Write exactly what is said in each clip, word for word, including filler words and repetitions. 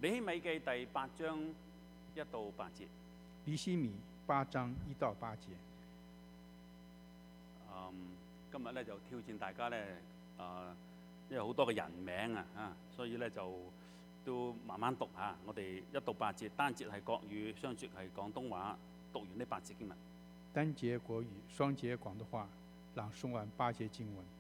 尼希米記第八章一到八節。 尼希米八章一到八節。 嗯，今日咧就挑戰大家咧，啊、呃，因為好多嘅人名啊，啊，所以咧就都慢慢讀嚇。我哋一到八節，單節係國語，雙節係廣東話。讀完呢八節經文， 單節國語，雙節廣東話，朗誦完八節經文。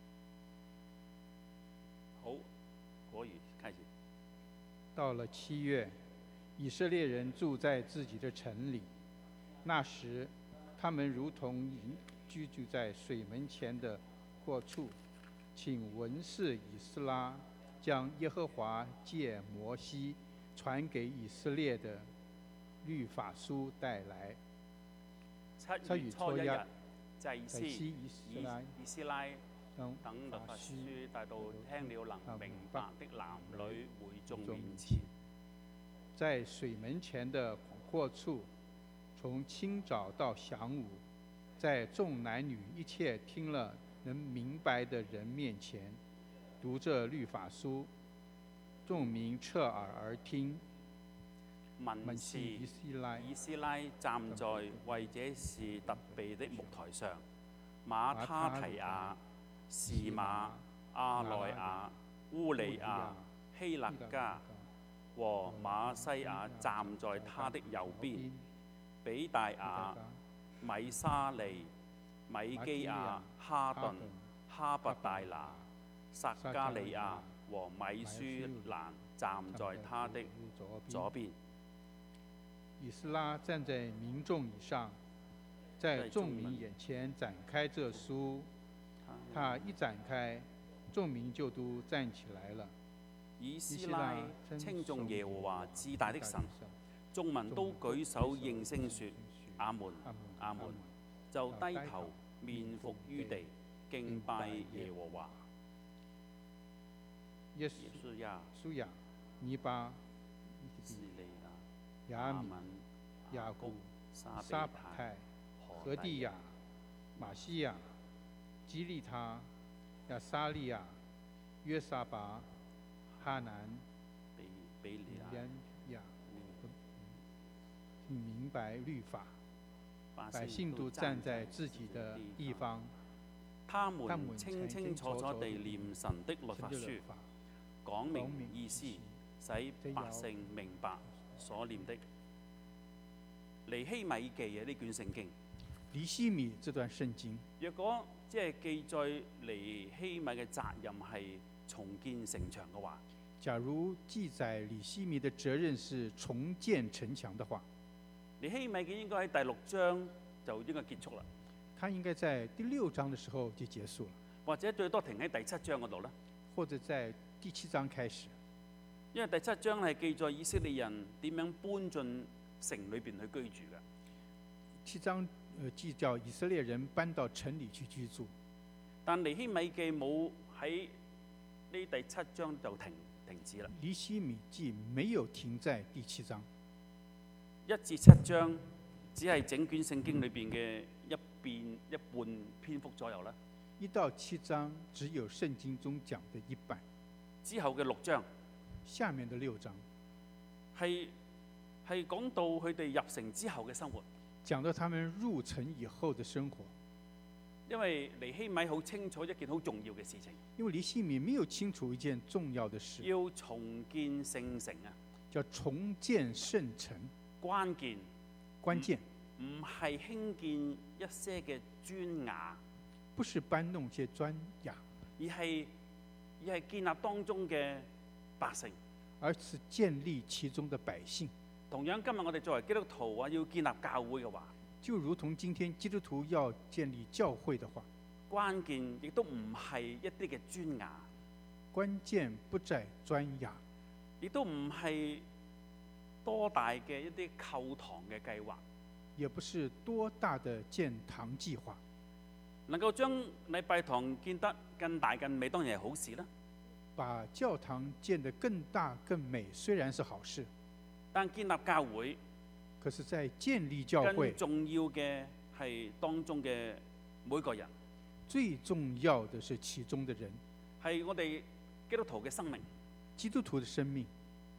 好，國語開始。 到了七月，以色列人住在自己的城裡。那時，他們如同居住在水門前的闊處，請文士以斯拉將耶和華借摩西傳給以色列的律法書帶來。 七月初一日，祭司以以斯拉等律法書帶到聽了能明白的男女會眾面前， 在水門前的廣闊處，從清早到晌午，在眾男女一切聽了能明白的人面前，讀這律法書，眾民側耳而聽。 文士以斯拉站在為這事特備的木台上，馬他提亞、士馬、阿內亞、烏利亞、希勒家和馬西亞站在他的右邊，比大雅、米沙利、米基亞、哈頓、哈伯大拿、撒加利亞和米舒蘭站在他的左邊。 以斯拉站在民眾以上，在眾民眼前展開這書，他一展開，眾民就都站起來了。 以斯拉稱頌耶和華至大的神，眾民都舉手應聲說：阿門，阿門，就低頭面伏於地，敬拜耶和華。 耶書亞、尼巴、亞敏、雅谷、沙伯泰、何地亞、馬西亞、基利他、亞撒利亞、約沙巴、哈南、比利亞，明白律法，百姓都站在自己的地方， 他們清清楚楚地念神的律法書，講明意思，使百姓明白所念的。尼希米記嘅呢卷聖經， 尼希米這段聖經， 若果即係記載尼希米嘅責任係重建城牆嘅話， 假如記載尼希米的責任是重建城牆的話， 尼希米記應該喺第六章就應該結束啦。 他應該在第六章的時候就結束了， 或者最多停喺第七章嗰度啦， 或者在第七章開始。 因為第七章係記載以色列人點樣搬進城裏邊去居住嘅。 七章呃記叫以色列人搬到城裏去居住， 但尼希米記冇喺呢第七章就停停止啦。 尼希米記沒有停在第七章， 一至七章只係整卷聖經裏邊嘅一邊一半篇幅左右啦。 一到七章只有聖經中講的一半， 之後嘅六章， 下面的六章係係講到佢哋入城之後嘅生活， 講到他們入城以後的生活。 因為尼希米好清楚一件好重要嘅事情， 因為尼希米沒有清楚一件重要的事， 要重建聖城啊， 叫重建聖城。 關鍵關鍵唔係興建一些嘅磚瓦， 不是搬弄些磚瓦， 而係而係建立當中嘅百姓， 而是建立其中的百姓。 同樣今日我哋作為基督徒啊，要建立教會嘅話， 就如同今天基督徒要建立教會的話， 關鍵亦都唔係一啲嘅磚瓦， 關鍵不在磚瓦， 亦都唔係多大嘅一啲構堂嘅計劃， 也不是多大的建堂計劃。 能夠將禮拜堂建得更大更美，當然係好事啦。 把教堂建得更大更美，雖然是好事， 但建立教會， 可是在建立教會， 更重要嘅係當中嘅每個人。 最重要的是其中的人， 係我哋基督徒嘅生命。 基督徒的生命，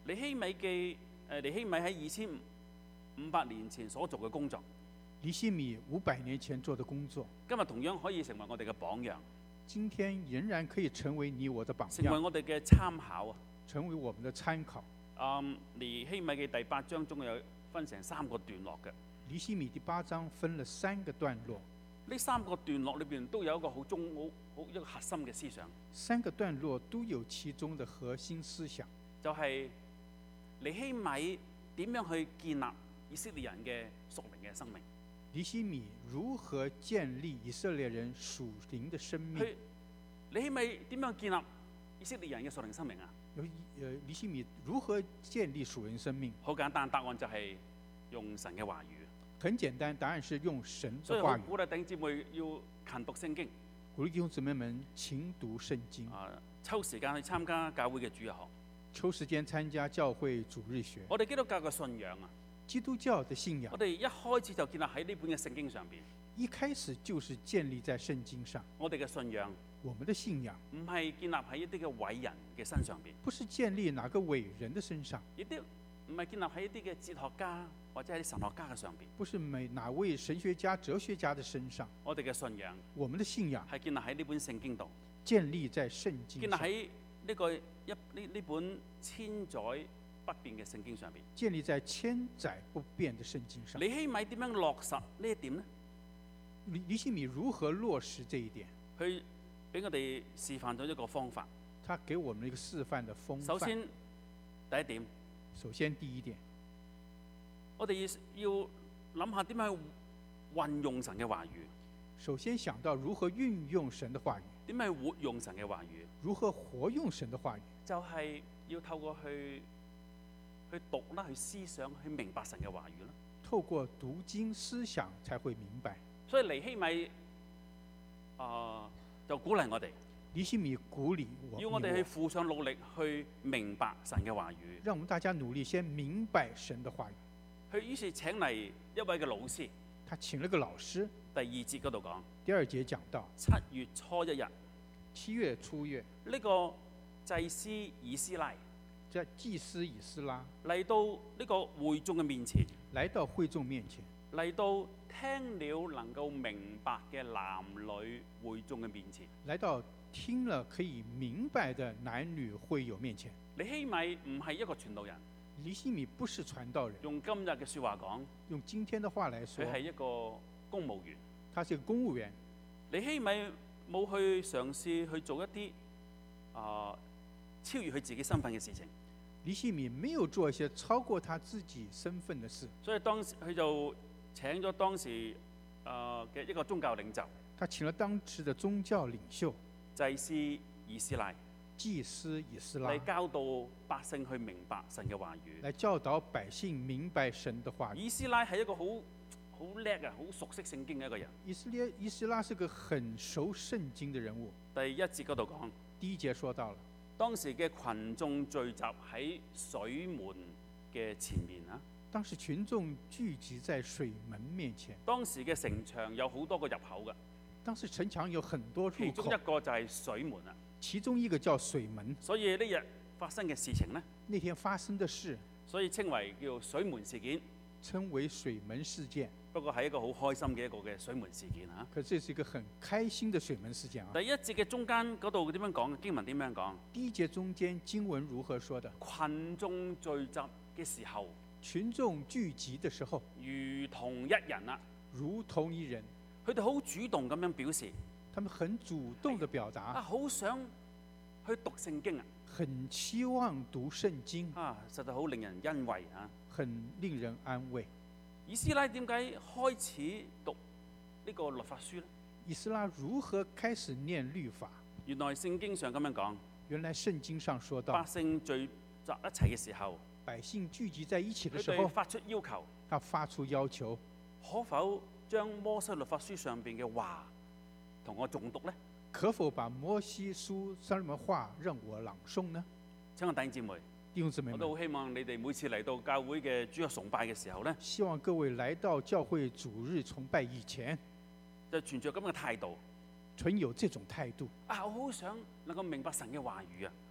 尼希米記誒尼希米喺二千五百年前所做嘅工作， 尼希米五百年前做的工作， 今日同樣可以成為我哋嘅榜樣， 今天仍然可以成為你我的榜成為樣， 我哋嘅參考啊！ 成為我們的參考。 嗯，尼希米記第八章中有分成三個段落嘅， 尼希米第八章分了三個段落， 呢三個段落裏邊都有一個好中好好一個核心嘅思想， 三個段落都有其中的核心思想， 就係尼希米點樣去建立以色列人嘅屬靈嘅生命。 尼希米如何建立以色列人屬靈的生命？ 佢尼希米點樣建立以色列人嘅屬靈生命啊？ 有呃，尼希米如何建立屬靈生命？ 好簡單，答案就係用神嘅話語。 很簡單，答案是用神所以的話語。 我鼓勵弟兄姊妹要勤讀聖經， 鼓勵弟兄姊妹們勤讀聖經， 啊，抽時間去參加教會嘅主日學。 抽時間參加教會主日學。 我哋基督教嘅信仰啊， 基督教的信仰我，哋一開始就建立喺呢本嘅聖經上邊。 一開始就是建立在聖經上。 我哋嘅信仰我們的信仰唔係建立喺一啲嘅偉人嘅身上邊， 不是建立哪個偉人的身上， 亦都唔係建立喺一啲嘅哲學家或者係啲神學家嘅上邊。 不是每哪位神學家、哲學家的身上。 我哋嘅信仰我們的信仰係建立喺呢本聖經度， 建立在聖經上， 建立喺呢個一呢呢本千載不變嘅聖經上邊。 建立在千載不變的聖經上。 尼希米點樣落實呢一點呢？ 尼尼希米如何落實這一點？ 佢俾我哋示範咗一個方法。 他給我們一個示範的風範。 首先第一點， 首先第一點， 我哋要諗下點樣去運用神嘅話語， 首先想到如何運用神的話語， 點樣去活用神嘅話語， 如何活用神的話語， 就係要透過去去讀啦，去思想，去明白神嘅話語啦。 透過讀經思想才會明白。 所以尼希米啊、呃、就鼓勵我哋， 尼希米鼓勵我， 要我哋去你付上努力去明白神嘅話語。 讓我們大家努力先明白神的話語。 佢於是請嚟一位嘅老師， 他請了個老師， 第二節嗰度講， 第二節講到七月初一日， 七月初月， 呢個祭司以斯拉在祭司以斯拉嚟到呢個會眾嘅面前， 來到會眾面前， 嚟到聽了能夠明白嘅男女會眾嘅面前。 來到聽了可以明白的男女會友面前。 尼希米唔係一個傳道人， 尼希米不是傳道人， 用今日嘅説話講， 用今天的話來說， 佢係一個公務員。 他是一個公務員。 尼希米冇去嘗試去做一啲啊、呃、超越佢自己身份嘅事情， 尼希米沒有做一些超過他自己身份的事， 所以當時佢就請咗當時誒嘅、呃、一個宗教領袖， 他請了當時的宗教領袖祭司以斯拉祭司以斯拉嚟教導百姓去明白神嘅話語。 來教導百姓明白神的話語。 以斯拉係一個好好叻啊，好熟悉聖經嘅一個人。 以色列以斯拉是個很熟聖經的人物。 第一節嗰度講， 第一節說到了， 當時嘅群眾聚集喺水門嘅前面啊。 當時群眾聚集在水門面前。 當時嘅城牆有好多個入口嘅， 當時城牆有很多入其中口， 一個就係水門啊。 其中一個叫水門。 所以呢日發生嘅事情呢， 那天發生的事， 所以稱為叫水門事件。 稱為水門事件。 不過係一個好開心嘅一個嘅水門事件啊。 可這是一個很開心的水門事件啊。 第一節嘅中間嗰度點樣講？經文點樣講？ 第一節中間經文如何說的？ 群眾聚集嘅時候， 群眾聚集的時候， 如同一人啊， 如同一人。 佢哋好主動咁樣表示， 他們很主動地表啊， 達， 好想去讀聖經啊， 很期望讀聖經， 啊，實在好令人欣慰啊。 很令人安慰。 以斯拉點解開始讀呢個律法書呢？ 以斯拉如何開始念律法？ 原來聖經上咁樣講， 原來聖經上說百到， 姓聚集一齊嘅時候， 百姓聚集在一起的佢時候， 哋發出要求， 他發出要求， 可否將摩西律法書上邊嘅話同我誦讀呢？ 可否把摩西書上面話讓我朗誦呢？ 親愛弟兄姊妹， 弟兄姊妹們， 我都好希望你哋每次嚟到教會嘅主日崇拜嘅時候呢， 希望各位來到教會主日崇拜以前， 就存着咁嘅態度存有這種態度。 啊！我好想能夠明白神嘅話語啊！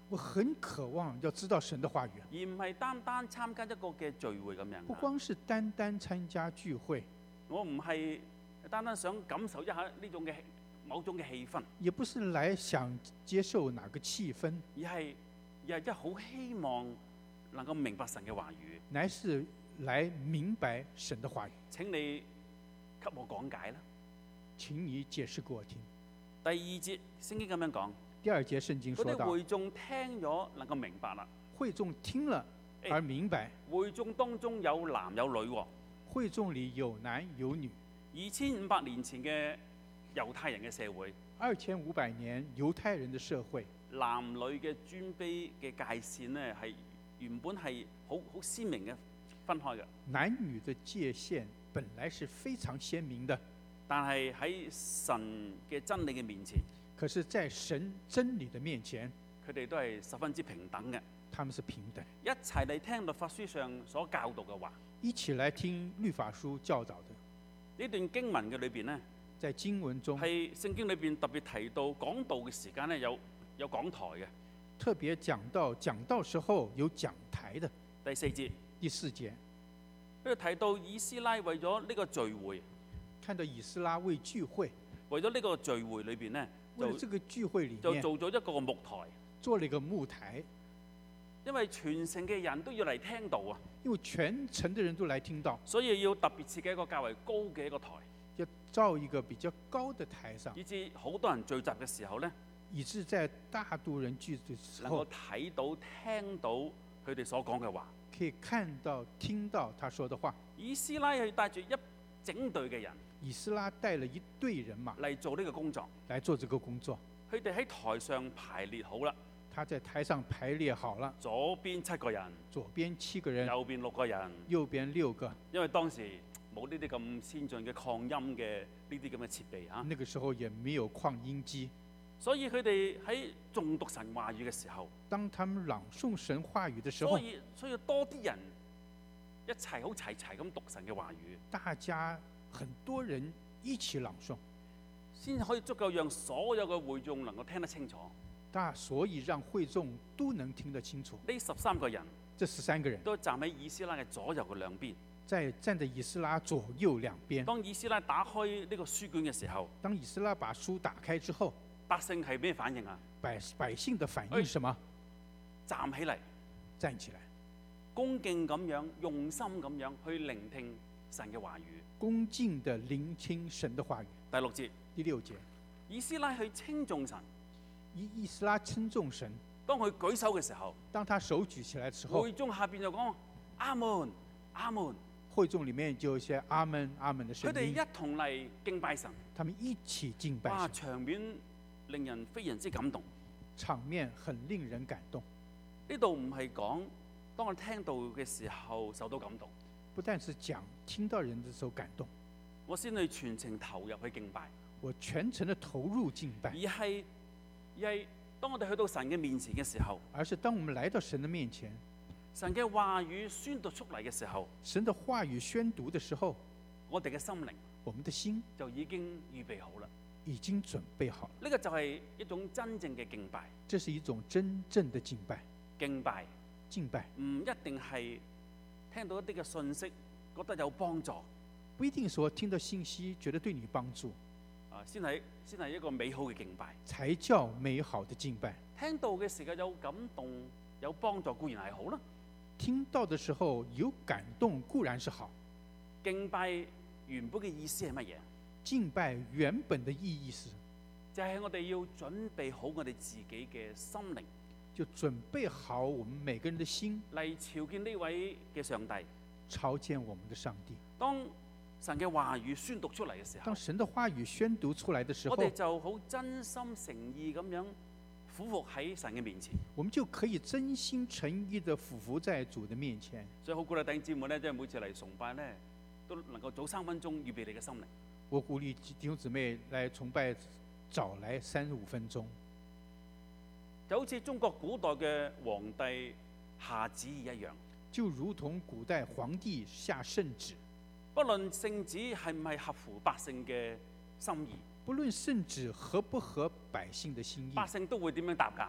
我很渴望要知道神的話語， 而唔係單單參加一個嘅聚會咁樣。 不光是單單參加聚會， 我唔係單單想感受一下呢種嘅某種嘅氣氛， 也不是來想接受哪個氣氛， 而係而係一好希望能夠明白神嘅話語， 乃是來明白神的話語。 請你給我講解啦。 請你解釋給我聽。 第二節聖經咁樣講， 第二節聖經說嗰啲到， 會眾聽咗能夠明白啦。 會眾聽了而明白， 會眾當中有男有女喎， 會眾裡有男有女。 二千五百年前嘅猶太人嘅社會， 二千五百年猶太人的社會， 男女嘅尊卑嘅界線呢，係原本係好好鮮明嘅分開嘅。 男女的界限本來是非常鮮明的， 但係喺神嘅真理嘅面前， 可是在神真理的面前， 佢哋都係十分之平等嘅。 他們是平等。 一齊嚟聽律法書上所教導嘅話， 一起來聽律法書教導的。 呢段經文嘅裏邊呢， 在經文中係聖經裏邊特別提到講道嘅時間呢，有有講台嘅。 特別講到講道時候有講台的。 第四節， 第四節， 佢提到以斯拉為咗呢個聚會， 看到以斯拉為聚會， 為咗呢個聚會裏邊呢， 為了這個聚會裡就面做咗一個木台， 做了一個木台， 因為全城嘅人都要嚟聽道啊， 因為全城的人都來聽到， 所以要特別設計一個較為高嘅一個台， 要造一個比較高的台上， 以至好多人聚集嘅時候呢， 以致在大多人聚的時能夠候， 睇到、聽到佢哋所講嘅話。 可以看到、聽到他說的話。 以斯拉係帶住一整隊嘅人以斯拉帶了一隊人馬嚟做呢個工作， 來做這個工作， 佢哋喺台上排列好啦， 他在台上排列好了， 左邊七個人， 左邊七個人， 右邊六個人， 右邊六個。 因為當時冇呢啲咁先進嘅擴音嘅呢啲咁嘅設備嚇， 那個時候也沒有擴音機， 所以佢哋喺誦讀神話語嘅時候， 當他們朗誦神話語的時候所，以所以多啲人一齊好齊齊咁讀神嘅話語， 大家很多人一起朗誦， 先可以足夠讓所有嘅會眾能夠聽得清楚。 大所以讓會眾都能聽得清楚。 呢十三個人這十三個人都站喺以斯拉嘅左右嘅兩邊。 在站在以斯拉左右兩邊。 當以斯拉打開呢個書卷嘅時候， 當以斯拉把書打開之後， 百姓係咩反應啊？ 百百姓的反應是什麼？ 站起嚟， 站起來， 恭敬咁樣、用心咁樣去聆聽神嘅話語。 恭敬地聆聽神的話語。 第六節， 第六節， 以斯拉去稱頌神。 以以斯拉稱頌神， 當佢舉手嘅時候， 當他手舉起來的時候， 會眾下邊就講阿門，阿門。 會眾裡面就有一些阿門阿門的聲音。 佢哋一同嚟敬拜神。 他們一起敬拜哇！ 神， 場面令人非常之感動。 場面很令人感動。 呢度唔係講當我聽到嘅時候受到感動， 不但是講聽到人的時候感動， 我先去全程投入去敬拜， 我全程的投入敬拜而，係而係當我哋去到神嘅面前嘅時候， 而是當我們來到神的面前， 神嘅話語宣讀出嚟嘅時候， 神的話語宣讀的時候， 我哋嘅心靈我們的心就已經預備好啦。 已經準備好了。 呢個就係一種真正嘅敬拜。 這是一種真正的敬拜。 敬拜敬拜唔一定係聽到一啲嘅信息覺得有幫助， 不一定說聽到信息覺得對你幫助， 啊，先係先係一個美好嘅敬拜。 才叫美好的敬拜。 聽到嘅時候有感動有幫助固然係好啦。 聽到的時候有感動固然是好。 敬拜原本嘅意思係乜嘢？ 敬拜原本的意義是， 就係我哋要準備好我哋自己嘅心靈， 就準備好我們每個人的心嚟朝見呢位嘅上帝。 朝見我們的上帝。 當神嘅話語宣讀出嚟嘅時候當，神的話語宣讀出來的時候， 我哋就好真心誠意咁樣俯伏喺神嘅面前。 我們就可以真心誠意地俯伏在主的面前。 所以好鼓勵弟兄姊妹咧，即係每次嚟崇拜咧，都能夠早三分鐘預備你嘅心靈。 我鼓勵弟兄姊妹來崇拜，早來三五分鐘， 就好似中國古代嘅皇帝下旨意一樣， 就如同古代皇帝下聖旨， 不論聖旨係唔係合乎百姓嘅心意， 不論聖旨合不合百姓的心意， 百姓都會點樣答㗎？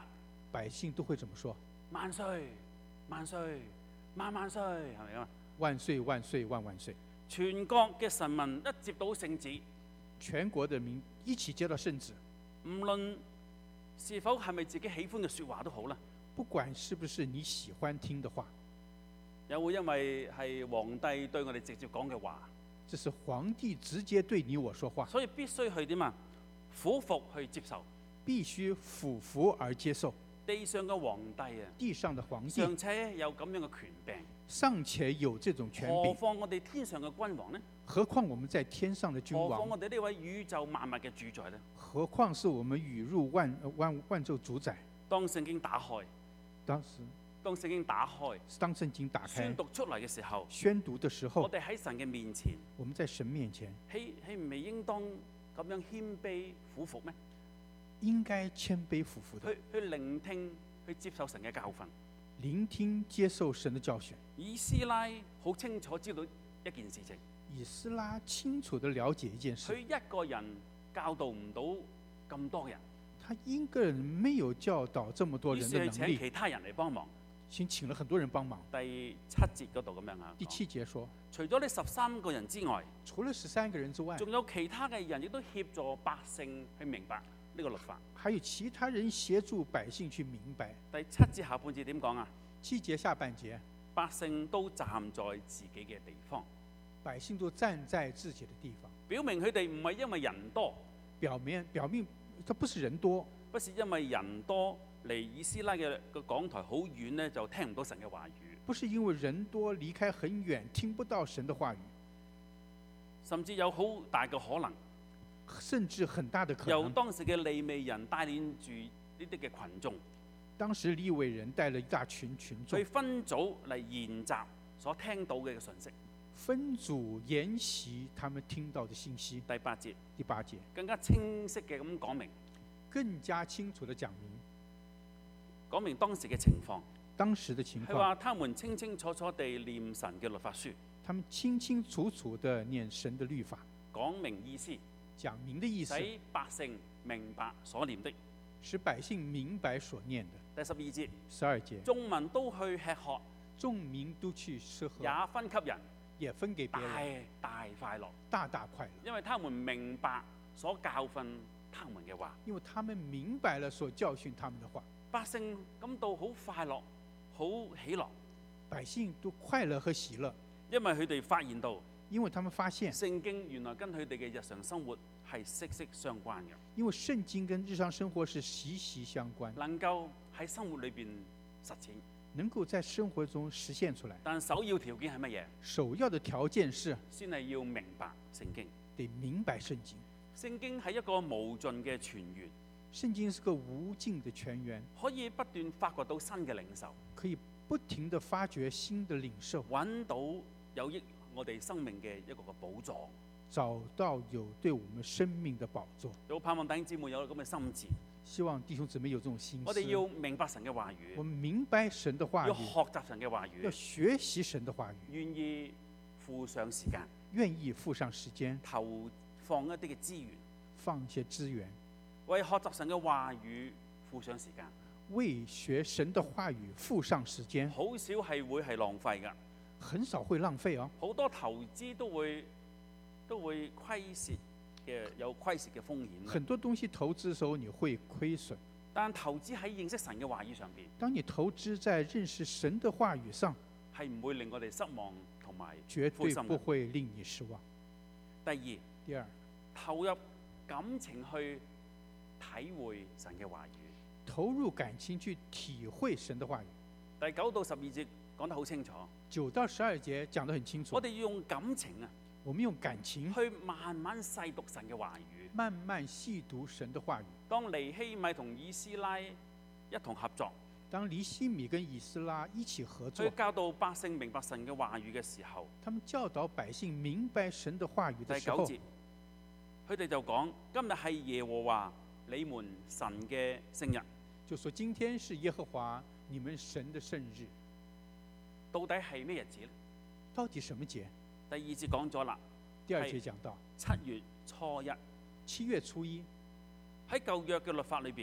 百姓都會怎麼說？ 萬歲，萬歲，萬萬歲，係咪啊？ 萬歲萬歲萬萬歲！ 全國嘅臣民一接到聖旨， 全國的民一起接到聖旨， 唔論是否係咪自己喜歡嘅説話都好啦。 不管是不是你喜歡聽的話， 又會因為係皇帝對我哋直接講嘅話， 這是皇帝直接對你我說話， 所以必須去點啊？俯伏去接受， 必須俯伏而接受。 地上嘅皇帝啊， 地上的皇帝尚且有咁樣嘅權柄， 尚且有這種權何柄， 況我哋天上嘅君王呢？ 何況我們在天上的君何況王？ 我哋呢位宇宙萬物嘅主宰呢？ 何況是我們宇入萬萬萬宙主宰？ 當聖經打開， 當時當聖經打開， 當聖經打開宣讀出嚟嘅時候， 宣讀的時候， 我哋喺神嘅面前， 我們在神面前豈豈唔係應當咁樣謙卑俯伏咩？ 應該謙卑俯伏的去去聆聽，去接受神嘅教訓。 聆聽接受神的教訓。 以斯拉好清楚知道一件事情， 以斯拉清楚地了解一件事， 佢一個人教導唔到咁多人， 他一個人沒有教導這麼多於人是係請的能力， 其他人嚟幫忙。 先請了很多人幫忙。 第七節嗰度咁樣啊， 第七節說， 除咗呢十三個人之外， 除了十三個人之外， 仲有其他嘅人亦都協助百姓去明白呢個律法。 還有其他人協助百姓去明白。 第七節下半節點講啊？ 七節下半節， 百姓都站在自己嘅地方， 百姓都站在自己的地方， 表明佢哋唔係因為人多， 表面表面，他不是人多， 不是因為人多離以斯拉嘅個講台好遠呢，就聽唔到神嘅話語。 不是因為人多離開很遠聽不到神的話語， 甚至有好大嘅可能， 甚至很大的可由能， 當時嘅利未人帶領住呢啲嘅群眾， 當時利未人帶了一大群群眾去，分組嚟研習所聽到嘅信息。 分組研習他們聽到的信息。 第八節第八節更加清晰嘅咁講明， 更加清楚地講明講明當時嘅情況。 當時的情況。 佢話：他們清清楚楚地念神嘅律法書， 他們清清楚楚地念神的律法， 講明意思， 講明的意思， 使百姓明白所念的。 使百姓明白所念的。 第十二節， 十二節， 眾民都去吃喝， 眾民都去吃喝， 也分給人， 也分給別大人， 大快樂， 大大快樂， 因為他們明白所教訓他們嘅話。 因為他們明白了所教訓他們的話。 百姓感到好快樂，好喜樂， 百姓都快樂和喜樂， 因為佢哋發現到因為他們發現聖經原來跟佢哋嘅日常生活係息息相關嘅， 因為聖經跟日常生活是息息相關， 能夠喺生活裏邊實踐。 能夠在生活中實現出來。 但首要條件係乜嘢？ 首要的條件是先係要明白聖經。 得明白聖經。 聖經係一個無盡嘅泉源， 聖經是個無盡的泉源， 可以不斷發掘到新嘅領受， 可以不停地發掘新的領受， 揾到有益我哋生命嘅一個個寶藏。 找到有對我們生命的寶座。 有盼望弟兄姊妹有咁嘅心志， 希望弟兄姊妹有這種心思。 我哋要明白神嘅話我語， 們明白神的話要語， 學習神嘅話要語， 學習神的話語， 願意付上時間， 願意付上時間， 投放一啲嘅資源， 放一些資源， 為學習神嘅話語付上時間。 為學神的話語付上時間， 好少係會係浪費㗎， 很少會浪費哦。 好多投資都會都會虧蝕嘅，有虧蝕嘅風險。 很多東西投資的時候你會虧損， 但投資喺認識神嘅話語上邊， 當你投資在認識神的話語上， 係唔會令我哋失望同埋絕對灰心嘅。 不會令你失望。 第二， 第二， 投入感情去體會神嘅話語。 投入感情去體會神的話語。 第九到十二節講得好清楚， 九到十二節講得很清楚。 我哋要用感情啊， 我們用感情去慢慢細讀神嘅話語。 慢慢細讀神的話語。 當尼希米同以斯拉一同合作， 當尼希米跟以斯拉一起合作去，教導百姓明白神嘅話語嘅時候， 他們教導百姓明白神的話語第的時候， 九節，佢哋就講：今日係耶和華你們神嘅聖日。 就說今天是耶和華你們神的聖日。 到底係咩日子呢？ 到底什麼節？ 第二節講咗啦， 第二節講到七月初一。 七月初一。 喺舊約嘅律法裏邊，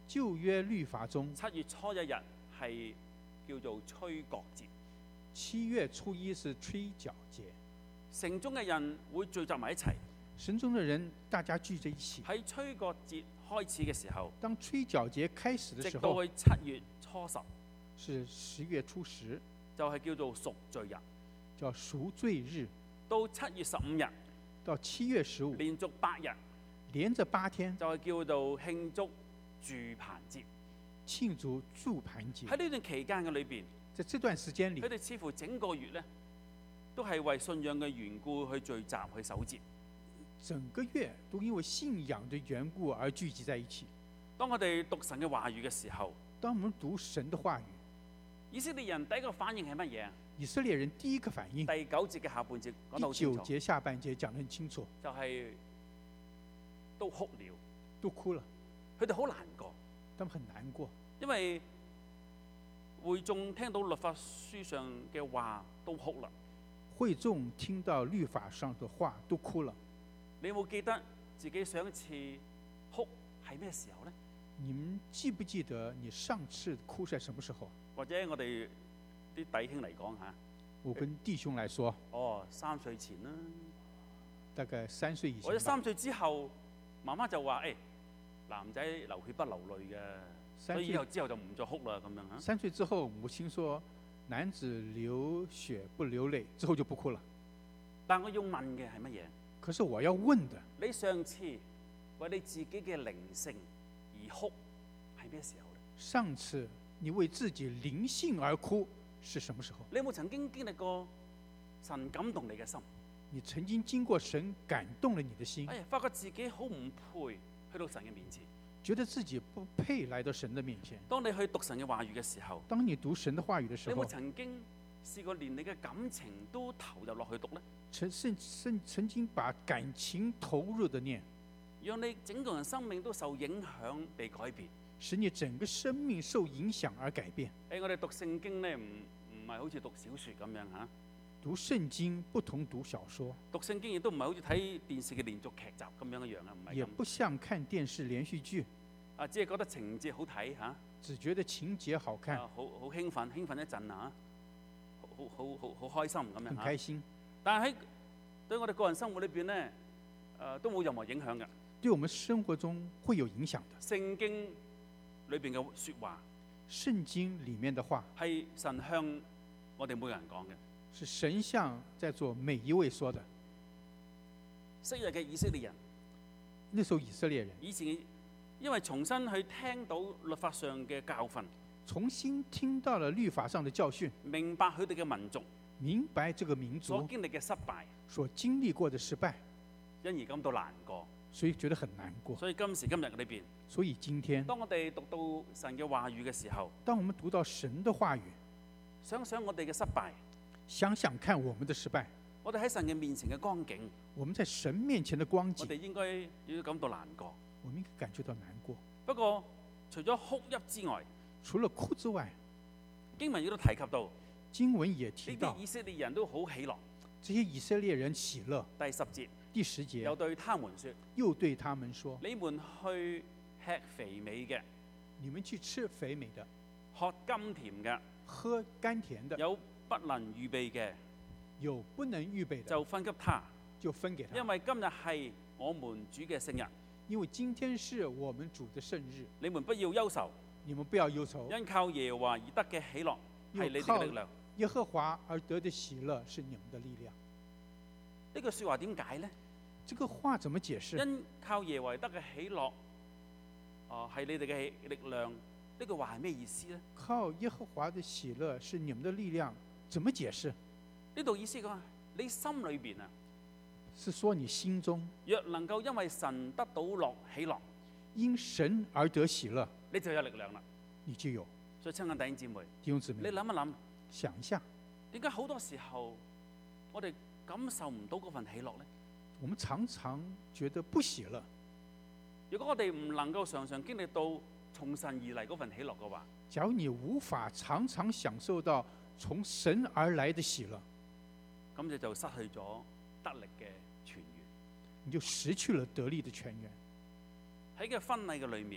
舊約律法中， 七月初一日係叫做吹角節， 七月初一是吹角節， 城中嘅人會聚集埋一齊。 城中的人大家聚在一起。 喺吹角節開始嘅時候， 當吹角節開始的直時候， 到去七月初十， 是十月初十， 就係叫做贖罪日。 叫贖罪日。 到七月十五日， 到七月十五， 連續八日， 連着八天， 就係叫做慶祝住棚節。 慶祝住棚節。 喺呢段期間嘅裏邊， 在這段時間裏佢，哋似乎整個月咧，都係為信仰嘅緣故去聚集去守節。 整個月都因為信仰的緣故而聚集在一起。 當我哋讀神嘅話語嘅時候， 當我們讀神的話語， 以色列人第一個反應係乜嘢啊？ 以色列人第一個反應， 第九節嘅下半節講得好第九清楚， 節下半節講得很清楚， 就係都哭了， 都哭了， 佢哋好難過， 他們很難過， 因為會眾聽到律法書上嘅話都哭啦。 會眾聽到律法上的話都哭了。 你有冇記得自己上一次哭係咩時候呢？ 你們記不記得你上次哭在什麼時候？ 或者我哋啲弟兄嚟講嚇， 我跟弟兄來說， 哦，三歲前啦， 大概三歲以前吧， 或者三歲之後，媽媽就話：誒、哎，男仔流血不流淚嘅， 三所以以後歲之後就唔再哭啦咁樣嚇。 三歲之後，母親說男子流血不流淚，之後就不哭了。 但我要問嘅係乜嘢？ 可是我要問的， 你上次為你自己嘅靈性而哭係咩時候呢？ 上次你為自己靈性而哭是什麼時候？ 你有冇曾經經歷過神感動你嘅心？ 你曾經經過神感動了你的心， 哎呀，發覺自己好唔配去到神嘅面前。 覺得自己不配來到神的面前。 當你去讀神嘅話語嘅時候， 當你讀神的話語的時候你有冇，曾經試過連你嘅感情都投入落去讀呢？ 曾甚甚曾經把感情投入的念， 讓你整個人生命都受影響被改變。 使你整個生命受影響而改變。 誒，我哋讀聖經呢，唔唔係好似讀小説咁樣嚇。 讀聖經不同讀小說， 讀聖經亦都唔係好似睇電視嘅連續劇集咁樣一樣啊，唔係咁。 也不像看電視連續劇， 啊，只係覺得情節好睇嚇， 只覺得情節好看， 啊，好好興奮，興奮一陣啊，好好好好開心咁樣很嚇。 開心。 但係喺對我哋個人生活裏邊呢，誒都冇任何影響嘅。 對我們生活中會有影響的。 聖經裏邊嘅説話， 聖經裡面的話係神向我哋每個人講嘅。 是神向在座每一位說的。 昔日嘅以色列人， 那時候以色列人以前因為重新去聽到律法上嘅教訓， 重新聽到了律法上的教訓， 明白佢哋嘅民族明白這個民族所經歷嘅失敗， 所經歷過的失敗， 因而感到難過。 所以覺得很難過。 所以今時今日裏邊， 所以今天當我哋讀到神嘅話語嘅時候， 當我們讀到神的話語， 想想我哋嘅失敗， 想想看我們的失敗， 我哋喺神嘅面前嘅光景， 我們在神面前的光景， 我哋應該要感到難過。 我們應該感覺到難過。 不過除咗哭泣之外， 除了哭之外， 經文亦都提及到經文也呢提到啲以色列人都好喜樂。 這些以色列人喜樂。 第十節第十節又對他們說： 又對他們說： 你們去吃肥美嘅， 你們去吃肥美的， 喝甘甜嘅， 喝甘甜的， 有不能預備嘅有不能預備的就分給他， 就分給他。 因為今日係我們主嘅聖日， 因為今天是我們主的聖日， 你們不要憂愁， 你們不要憂愁， 因靠耶和華而得嘅喜樂係你哋嘅力量。 耶和華而得的喜樂是你們的力量。 呢句説話點解呢？ 這個話怎麼解釋？ 因靠耶和華而得嘅喜樂，哦、呃、係你哋嘅力量。呢句話係咩意思呢？ 靠耶和華的喜樂是你們的力量，怎麼解釋？ 呢度意思講，你心裏邊啊， 是說你心中若能夠因為神得到樂喜樂， 因神而得喜樂， 你就有力量啦。 你就有。 所以親愛弟兄姊妹， 弟兄姊妹， 你諗一諗， 想一下， 點解好多時候我哋感受唔到嗰份喜樂呢？ 我們常常覺得不喜樂。 如果我哋唔能夠常常經歷到從神而嚟嗰份喜樂嘅話， 假如你無法常常享受到從神而來的喜樂， 咁你就失去咗得力嘅泉源。 你就失去了得力的泉源。 喺個婚禮嘅裏面，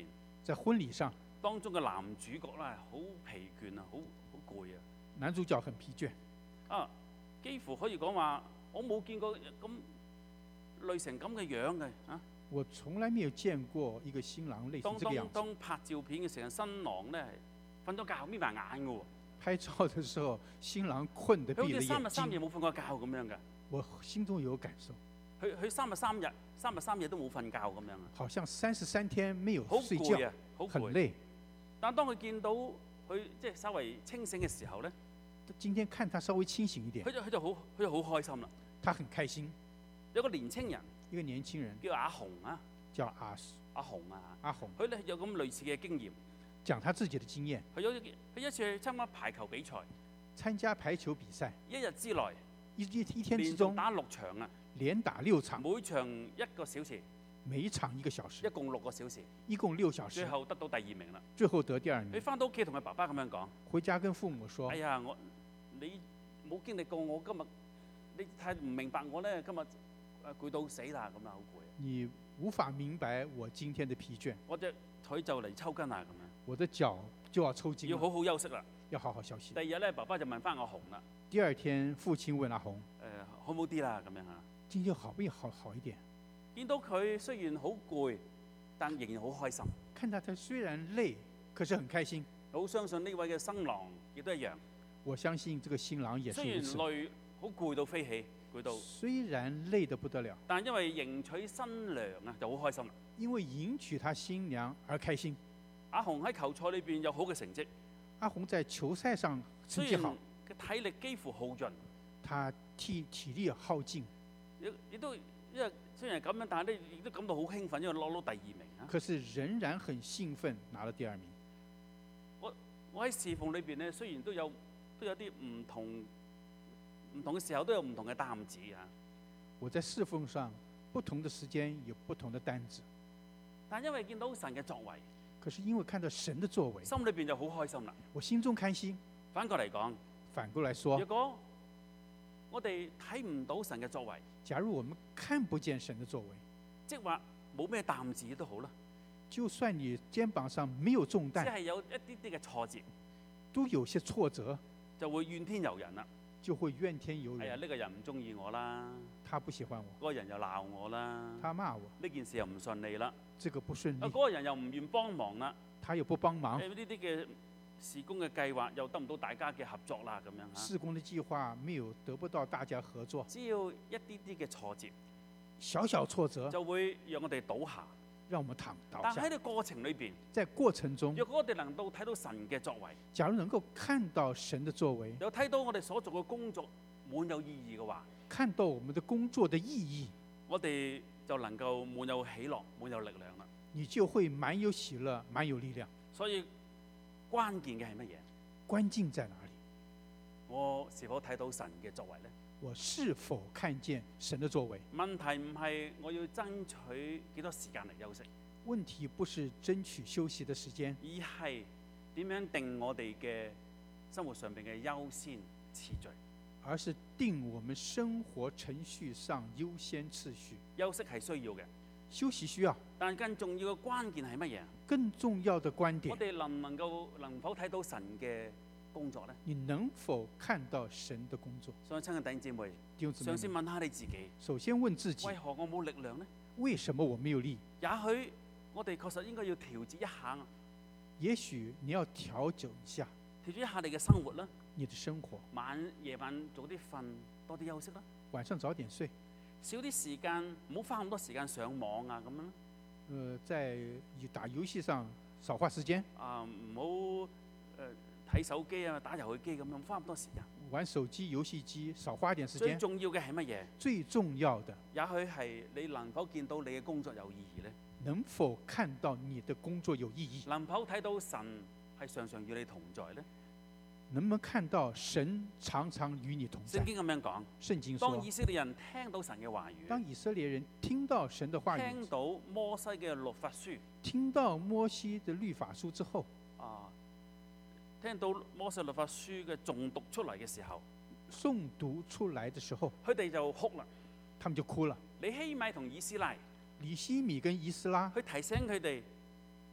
在婚禮上， 當中嘅男主角咧好疲倦啊，好好攰啊， 男主角很疲倦， 啊，幾乎可以講話，我冇見過咁累成咁嘅樣嘅啊！ 我從來沒有見過一個新郎累成當這個樣子。 當當拍照片嘅時候，新郎咧瞓咗覺，眯埋眼嘅喎。 拍照的時候，新郎困得閉了佢好似三日眼睛。 三夜冇瞓過覺咁樣嘅。 我心中有感受， 佢佢三日三日三日三夜都冇瞓覺咁樣啊， 好像三十三天沒有好睡覺， 攰啊，好攰。 很累。 但當佢見到佢即係稍微清醒嘅時候咧， 今天看他稍微清醒一點佢，就佢就好佢就好開心啦。 他很開心。 有個年青人一個年輕人叫阿紅啊， 叫阿阿紅啊， 阿紅， 佢咧有咁類似嘅經驗。 講他自己的經驗， 佢有佢一次去參加排球比賽， 參加排球比賽， 一日之內一一一天之連續中打六場啊， 連打六場， 每場一個小時， 每一場一個小一時， 共六個小時， 一共六小最時， 後得到第二名啦。 最後得第二佢名。 翻到屋企同佢爸爸咁樣講： 回家跟父母說哎：呀，我你冇經歷過我今日，你太唔明白我咧，今日誒攰到死啦，咁啊好攰啊！ 你無法明白我今天的疲倦， 我隻腿就嚟抽筋啦，咁樣我的腳就要抽筋了， 要好好休息啦。 要好好休息第。二日咧，爸爸就問翻阿紅啦： 第二天，父親問阿紅： 誒、好唔好啲啦？咁樣嚇。 今天好不好好一點？ 見到佢雖然好攰，但仍然好開心。 看到他雖然累，可是很開心。 好相信呢位嘅新郎亦都一樣。 我相信這個新郎也是雖然如此。 累，好攰到飛起，攰到， 雖然累得不得了， 但因為迎娶新娘啊，就好開心啦。 因為迎娶他新娘而開心。 阿紅喺球賽裏邊有好嘅成績， 阿紅在球賽上成雖然績好， 嘅體力幾乎耗盡， 他體體力耗盡， 亦亦都因為雖然係咁樣，但係咧亦都感到好興奮，因為攞到第二名啊！ 可是仍然很興奮，拿了第二名。 我我喺侍奉裏邊咧，雖然都有都有啲唔同唔同嘅時候都有唔同嘅擔子啊， 我在侍奉上不同的時間有不同的擔子， 但因為見到神嘅作為， 可是因為看到神的作為， 心裏邊就好開心啦。 我心中開心。 反過嚟講， 反過來說如，果我哋睇唔到神嘅作為， 假如我們看不見神的作為， 即係話冇咩擔子都好啦， 就算你肩膀上沒有重擔， 只係有一啲啲嘅挫折， 都有些挫折， 就會怨天尤人啦。 就會怨天尤哎呀， 人。 呢個人唔中意我啦， 他不喜歡我， 嗰個人又鬧我啦， 他罵我， 呢件事又唔順利啦， 這個不順啊嗰利， 個人又唔願幫忙啦， 他又不幫忙， 誒呢啲嘅事工嘅計劃又得唔到大家嘅合作啦，咁樣嚇。 事工的計劃沒有得不到大家合作， 只要一啲啲嘅挫折， 小小挫折就會讓我哋倒下。 讓我們躺倒下但喺。呢個過程裏邊， 在過程中， 若果我哋能夠睇到神嘅作為， 假如能夠看到神的作為， 又睇到我哋所做嘅工作滿有意義嘅話， 看到我們的工作的意義， 我哋就能夠滿有喜樂、滿有力量啦。 你就會滿有喜樂，滿有力量。 所以關鍵嘅係乜嘢？ 關鍵在哪裡？ 我是否睇到神嘅作為呢？ 我是否看見神的作為？ 問題唔係我要爭取幾多時間嚟休息， 問題不是爭取休息的時間， 而係點樣定我哋嘅生活上邊嘅優先次序。 而是定我們生活程序上優先次序。 休息係需要嘅， 休息需要， 但更重要嘅關鍵係乜嘢？ 更重要的觀點我，哋能唔能夠能否睇到神嘅工作呢？ 你能否看到神的工作？ 所以親愛弟兄姊妹， 弟兄姊妹嘗試問下你自己， 首先問自己， 為何我冇力量呢？ 為什麼我沒有力？ 也許我哋確實應該要調節一下， 也許你要調整一下調節一下你嘅生活啦。 你的生活， 晚夜晚早啲瞓，多啲休息啦。 晚上早點睡， 少啲時間，唔好花咁多時間上網啊咁樣啦。 呃，在打遊戲上少花時間， 啊，唔好誒睇手機啊，打遊戲機咁樣，花咁多時間。 玩手機、遊戲機少花點時間。 最重要嘅係乜嘢？ 最重要的， 也許係你能否見到你嘅工作有意義呢？ 能否看到你的工作有意義？ 能否睇到神係常常與你同在呢？ 能不能看到神常常與你同在聖？經咁樣講， 聖經說當以，色列人聽到神嘅話語， 當以色列人聽到神的話聽語， 到摩西嘅律法書， 聽到摩西的律法書之後， 啊，聽到摩西律法書嘅誦讀出嚟嘅時候， 誦讀出來的時候， 佢哋就哭啦。 他們就哭了。 尼希米同以斯拉尼希米跟以斯拉去提醒佢哋，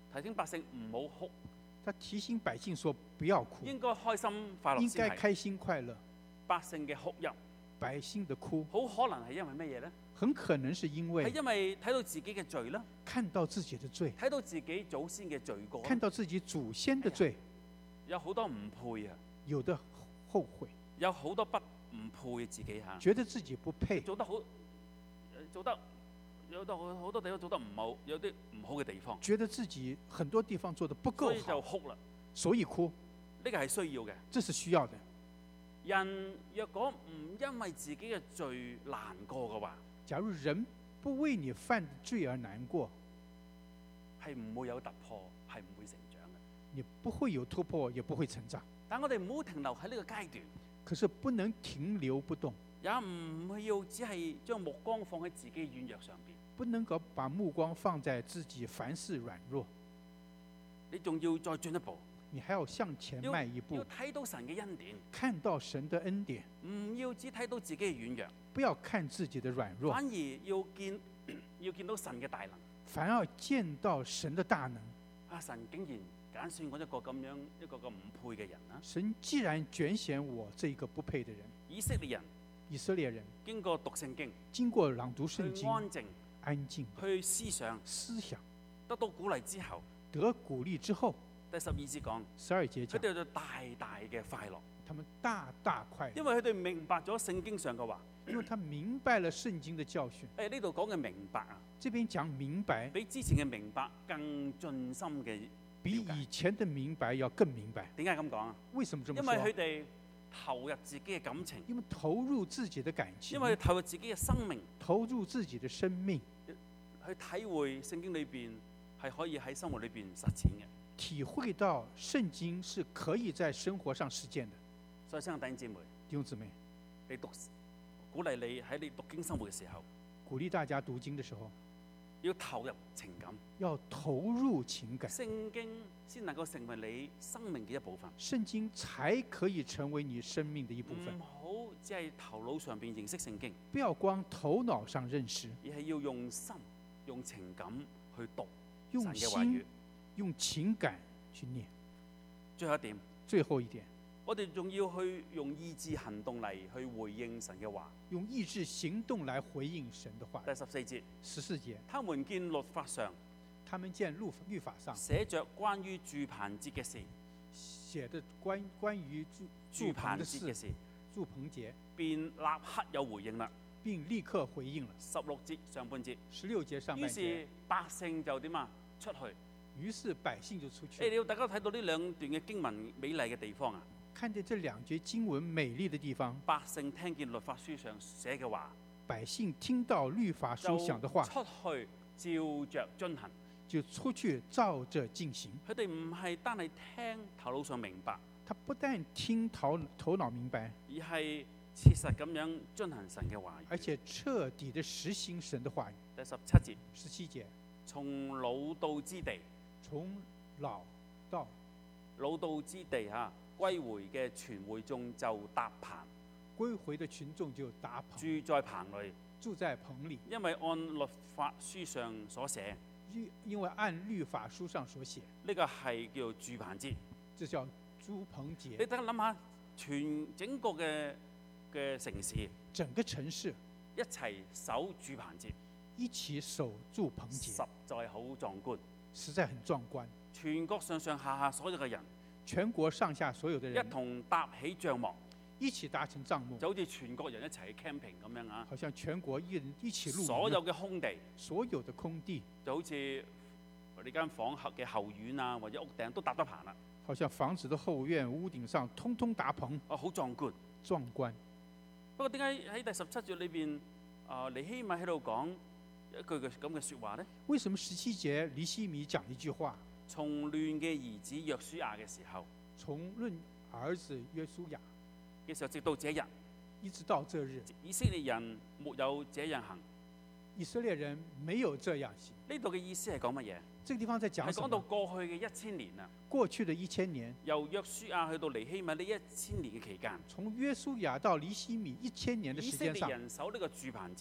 提醒百姓唔好哭， 他提醒百姓說不要哭， 應該開心快樂應先係。 該開心快樂。 百姓嘅哭泣， 百姓的哭好可能係因為乜嘢呢？ 很可能是因係為因為睇到自己嘅罪啦， 看到自己的罪， 睇到自己祖先嘅罪過， 看到自己祖先的罪， 有好多唔配啊， 有的後悔， 有好多不唔配自己嚇， 覺得自己不配， 做得好，做得有得好好多地方做得唔好，有啲唔好嘅地方， 覺得自己很多地方做得不所以夠好， 就哭啦。 所以哭， 呢個係需要嘅。 這是需要的。 人若果唔因為自己嘅罪難過嘅話， 假如人不為你犯的罪而難過， 係唔會有突破，係唔會成長嘅。 你不會有突破，也不會成長。 但我哋唔好停留喺呢個階段， 可是不能停留不動， 也唔要只係將目光放喺自己軟弱上邊。 不能夠把目光放在自己凡事軟弱， 你仲要再進一步， 你還要向前要邁一步要，睇到神嘅恩典， 看到神的恩典， 唔要只睇到自己嘅軟弱， 不要看自己的軟弱， 反而要見要見到神嘅大能。 反而見到神的大能。 啊！神竟然揀選我一個咁樣一個咁唔配嘅人啊！ 神既然揀選我這個不配的人， 以色列人以色列人經過讀聖經， 經過朗讀聖去經， 安靜， 安靜去思想， 思想， 得到鼓勵之後， 得鼓勵之後， 第十二節講， 十二節講， 佢哋有大大嘅快樂， 他們大大快樂， 因為佢哋明白咗聖經上嘅話。 因為他明白了聖經的教訓。 誒呢度講嘅明白啊， 這邊講明白， 比之前嘅明白更盡心嘅比了解。 以前的明白要更明白。 點解咁講啊？ 為什麼這麼因為佢說？ 哋投入自己嘅感情， 因為投入自己的感情， 因為投入自己嘅生命， 投入自己的生命， 去體會聖經裏邊係可以喺生活裏邊實踐嘅。 體會到聖經是可以在生活上實踐的。 所以，親愛弟兄姊妹， 弟兄姊妹， 你讀鼓勵你喺你讀經生活嘅時候， 鼓勵大家讀經的時候要投入情感， 要投入情感， 聖經先能夠成為你生命嘅一部分。 聖經才可以成為你生命的一部分唔。好只係頭腦上邊認識聖經， 不要光頭腦上認識， 而係要用心、用情感去讀用神嘅話語心。用情感去念。 最後一點， 最後一點， 我哋仲要去用意志行動嚟去回應神嘅話。 用意志行動來回應神的話。 第十四節， 十四節， 他們見律法上他們見律律法上寫着關於住棚節嘅事， 寫的關關於住住棚住棚的事， 節嘅事， 住棚節， 便立刻有回應啦。 並立刻回應了。 十六節上半節， 十六節上於半節， 是百姓就點啊？出去。 於是百姓就出誒， 去。 你要大家睇到呢兩段嘅經文美麗嘅地方啊！ 看見這兩節經文美麗的地方， 百姓聽見律法書上寫嘅話， 百姓聽到律法書就講的話， 出去照着遵行。 就出去照着進行。 佢哋唔係單係聽頭腦上明白， 他不但聽頭頭腦明白， 而係切實咁樣遵行神嘅話語。 而且徹底的實行神的話語。 第十七節， 十七節， 從老道之地， 從老到老道之地嚇歸回嘅全會眾就搭棚， 歸回的群眾就搭棚， 住在棚裏， 住在棚裡， 因為按律法書上所寫， 因因為按律法書上所寫， 呢個係叫做住棚節。 這叫住棚你節。 等下諗下，全整個嘅嘅城市整個城市一齊守住棚節， 一起守住棚節， 實在好壯觀。 實在很壯觀。 全國上上下下所有嘅人全國上下所有的人一同搭起帳幕， 一起搭成帳幕， 就好似全國人一齊去 camping 咁樣啊！ 好像全國一人一起露營。 所有嘅空地所有的空地， 就好似你間房後嘅後院啊，或者屋頂都搭得棚啦， 好像房子的後院、屋頂上通通搭棚， 啊好壯觀。 壯觀。 不過點解喺第十七節裏邊啊尼希米喺度講一句嘅咁嘅説話呢？ 為什麼十七節尼希米講一句話？ 從亂嘅兒子約書亞嘅時候從論兒子約書亞嘅時候，直到這日， 一直到這日， 以色列人沒有這樣行。 以色列人沒有這樣行。 呢度嘅意思係講乜嘢？ 這個地方在講係講到什麼？ 過去嘅一千年啊， 過去的一千年， 由約書亞去到尼希米呢一千年嘅期間， 從約書亞到尼希米一千年的以色列時間上， 人守呢個住棚節，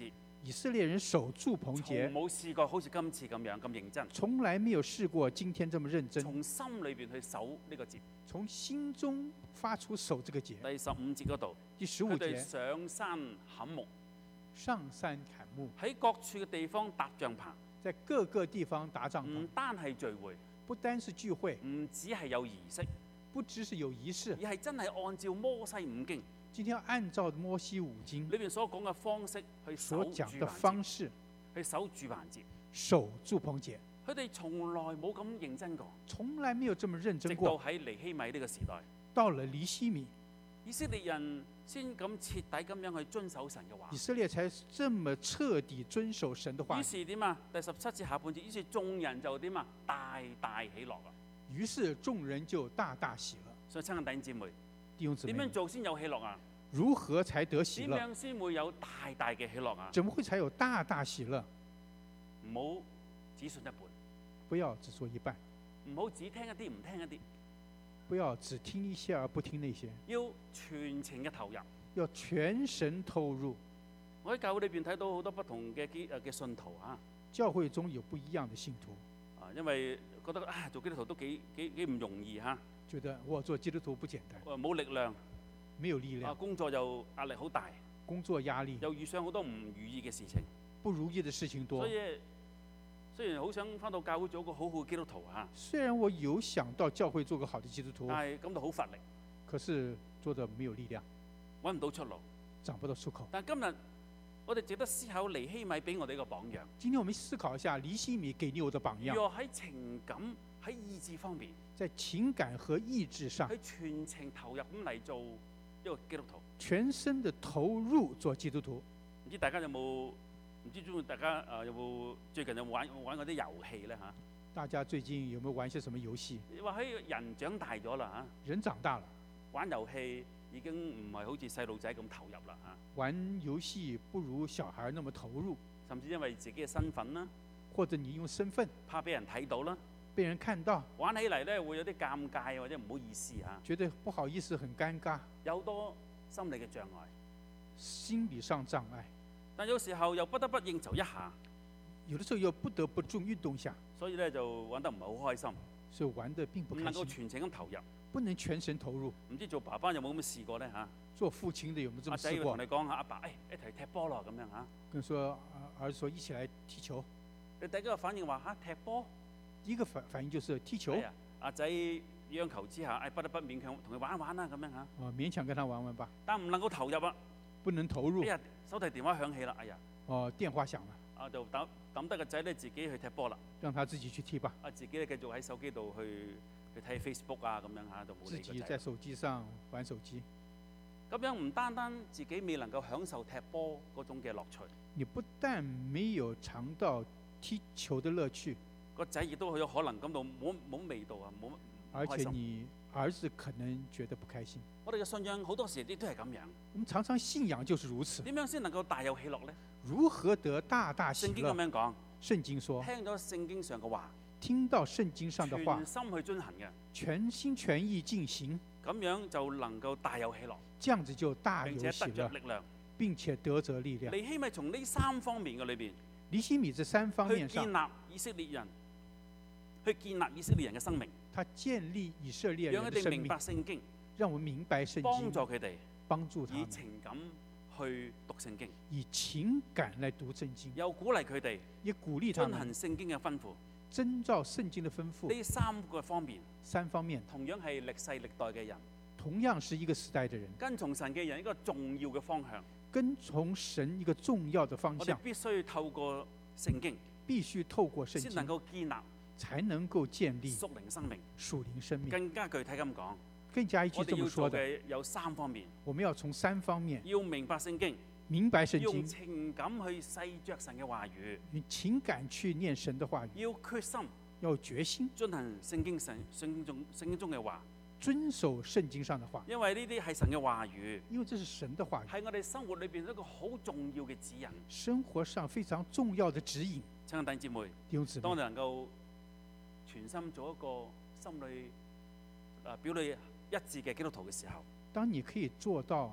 以色列人守住棚從節， 冇試過好似今次咁樣咁認真， 從來沒有試過今天這麼認真， 從心裏邊去守呢個節。 從心中發出守這個節。 第十五節嗰度， 第十五佢哋節， 上山砍木， 上山砍木， 喺各處嘅地方搭帳篷， 在各個地方搭帳篷， 唔單係聚會， 不單是聚會， 唔只係有儀式， 不只是有儀式， 而係真係按照摩西五經今天要按照摩西五經裏邊所講嘅方式去守住所講的棚節， 方式去守住棚節。 守住棚節。 佢哋從來冇咁認真過， 從來沒有這麼認真直到過。 喺尼希米呢個時代， 到了尼希米， 以色列人先咁徹底咁樣去遵守神嘅話以。色列才這麼徹底遵守神的話於。是點啊？第十七節下半節，於是眾人就點啊？大大喜樂啊！ 於是眾人就大大喜樂。 所以親愛弟兄姊妹， 弟兄姊妹， 點樣做先有喜樂啊？ 如何才得喜樂？ 點樣先會有大大嘅喜樂啊？ 怎麼會才有大大喜樂？ 唔好只信一半， 不要只說一半， 唔好只聽一啲唔聽一啲， 不要只聽一些而不聽那些， 要全程嘅投入。 要全神投入。 我喺教會裏邊睇到好多不同嘅基誒嘅信徒啊， 教會中有不一樣的信徒， 啊，因為覺得啊做基督徒都幾幾幾唔容易嚇， 覺得我做基督徒不簡單， 誒冇力量， 沒有力啊量， 工作又壓力好大， 工作壓力， 又遇上好多唔如意嘅事情， 不如意的事情多所。以雖然好想翻到教會做一個好好嘅基督徒嚇， 雖然我有想到教會做個好的基督徒， 但係感到好乏力， 可是做得沒有力量， 揾唔到出路。 找不到出口。 但係今日我哋值得思考尼希米俾我哋一個榜樣， 今天我們思考一下尼希米給你我的榜樣， 若喺情感喺意志方面， 在情感和意志上喺全程投入咁嚟做一個基督徒。 全身的投入做基督徒。 唔知大家有冇？唔知中大家誒、呃、有冇最近有冇玩玩嗰啲遊戲咧嚇？ 大家最近有沒有玩些什麼遊戲？ 你話喺人長大咗啦嚇， 人長大了， 玩遊戲已經唔係好似細路仔咁投入啦嚇， 玩遊戲不如小孩那麼投入， 甚至因為自己嘅身份啦， 或者你用身份怕俾人睇到啦， 被人看到， 玩起嚟咧會有啲尷尬或者唔好意思嚇， 覺得不好意思，很尷尬， 有好多心理嘅障礙。 心理上障礙。 但有時候又不得不應酬一下， 有的時候又不得不做運動下， 所以咧就玩得唔係好開心， 所以玩得並不唔能夠開心， 全程咁投入。 不能全神投入。 唔知做爸爸有冇咁嘅試過咧嚇？ 做父親的有沒有這麼阿仔試過？ 要同你講下，阿爸，誒一齊踢波咯咁樣嚇。 跟說兒子說一起來踢球， 你第一個反應話嚇踢波， 第一個反反應就是踢球， 係啊，阿仔央求之下，誒不得不勉強同佢玩一玩啦咁樣嚇。 啊勉強跟他玩玩吧， 但唔能夠投入啊！ 不能投入哎。呀，手提電話響起啦，哎呀， 哦，電話響了， 啊就抌抌低個仔咧，自己去踢波啦。 讓他自己去踢吧， 啊，自己咧繼續喺手機度去去睇 Facebook 啊咁樣嚇，就冇自理個仔。 己在手機上玩手機。 咁樣唔單單自己未能夠享受踢波嗰種嘅樂趣， 你不但沒有嘗到踢球的樂趣， 個仔亦都有可能感到冇冇味道啊，冇乜而且開心。 你兒子可能覺得不開心。 我哋嘅信仰好多時亦都係咁樣。 我們常常信仰就是如此。 點樣先能夠大有喜樂呢？ 如何得大大喜聖經咁樂？ 樣講， 聖經說， 聽咗聖經上嘅話， 聽到聖經上的話全，心去遵行嘅， 全心全意進行， 咁樣就能夠大有喜樂， 這樣子就大並有喜且得着樂， 力量。 並且得着力量。 尼希米從呢三方面嘅裏邊， 尼希米這三方去面上建，立以色列人，去建立以色列人嘅生命， 他建立以色列讓人的生命佢哋明白，聖經， 讓我們明白聖幫經， 助佢哋幫助他們以情感去讀聖經， 以情感來讀聖經， 又鼓勵佢哋也鼓勵他遵行們聖經嘅吩咐。 遵照聖經的吩咐。 呢三個方面， 三方面同樣係歷世歷代嘅人同樣是一個時代的人， 跟從神嘅人一個重要嘅方向。 跟從神一個重要的方我哋向， 必須透過聖經， 必須透過聖先能經夠建立才能夠建立屬靈生命。 屬靈生命。 更加具體咁講， 更加一句我哋要做這麼說的， 嘅有三方面： 我們要從三方面要明白聖經， 明白聖用經， 情感去細嚼神嘅話語， 用情感去念神的話語， 要決心要有決心遵行聖經神聖經中聖經中嘅話， 遵守聖經上的話， 因為呢啲係神嘅話語， 因為這是神的話語， 係我哋生活裏邊一個好重要嘅指引。 生活上非常重要的指引。 親愛弟兄姊妹， 弟兄姊當我妹， 哋能夠全心做一個心裏誒、呃、表裏一致嘅基督徒嘅時候， 當你可以做到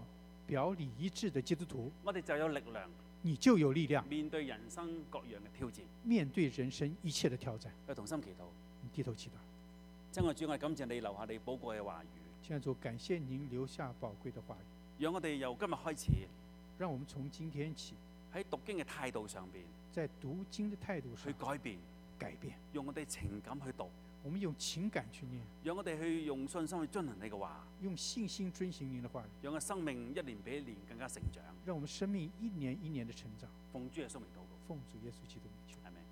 表裏一致的基督徒， 我哋就有力量你就有力量面對人生各樣嘅挑戰。 面對人生一切的挑戰。 去同心祈禱。 你低頭祈禱。 真愛主，我哋感謝你留下你寶貴嘅話語。 親愛主，感謝您留下寶貴的話語。 讓我哋由今日開始， 讓我們從今天起喺讀經嘅態度上邊， 在讀經的態度上去改變， 改變， 用我哋情感去讀， 我們用情感去念， 讓我哋去用信心去遵行你嘅話， 用信心遵行您的話語， 讓我生命一年比一年更加成長。 讓我們生命一年一年的成長。 奉主耶穌名禱告， 奉主耶穌基督名求。 阿們。